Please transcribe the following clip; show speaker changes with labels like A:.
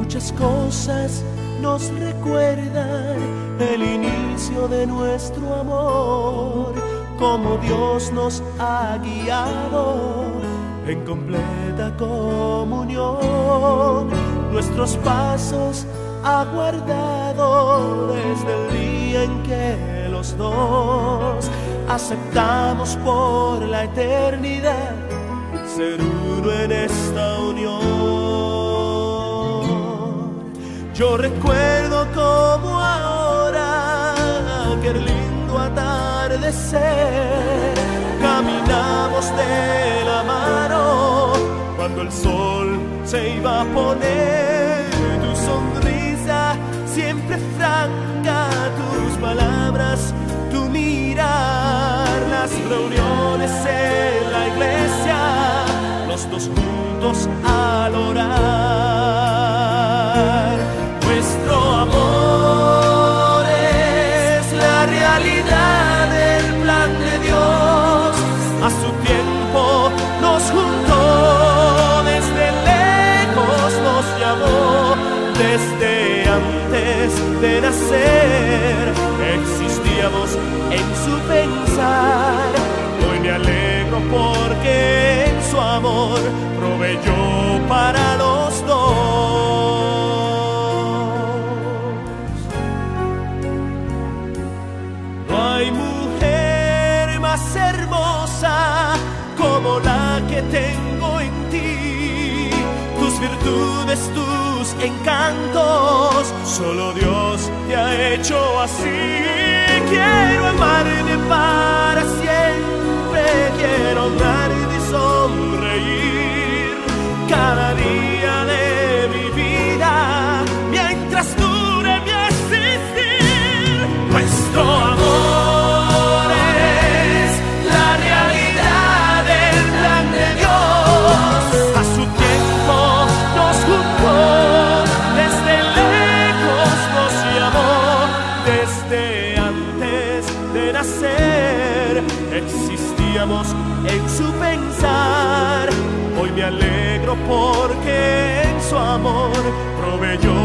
A: Muchas cosas nos recuerdan el inicio de nuestro amor, como Dios nos ha guiado en completa comunión. Nuestros pasos ha guardado desde el día en que los dos aceptamos por la eternidad ser uno en esta unión. Yo recuerdo como ahora aquel lindo atardecer, caminamos de la mano cuando el sol se iba a poner. Tu sonrisa siempre franca, tus palabras, tu mirar, las reuniones en la iglesia, los dos juntos al orar. Nuestro amor es la realidad del plan de Dios. A su tiempo nos juntó, desde lejos nos llamó, desde antes de nacer existíamos en su pensar. Hoy me alegro porque en su amor proveyó para los dos. No hay mujer más hermosa como la que tengo en ti. Tus virtudes, tus encantos, solo Dios te ha hecho así. Quiero amarte para siempre, quiero honrarte y sonreír cada día de mi vida, mientras dure mi existir. Nuestro amor es la realidad del plan de Dios. A su tiempo nos juntó, desde lejos nos llamó, desde antes de nacer existíamos en su pensar. Hoy me alegro porque en su amor proveyó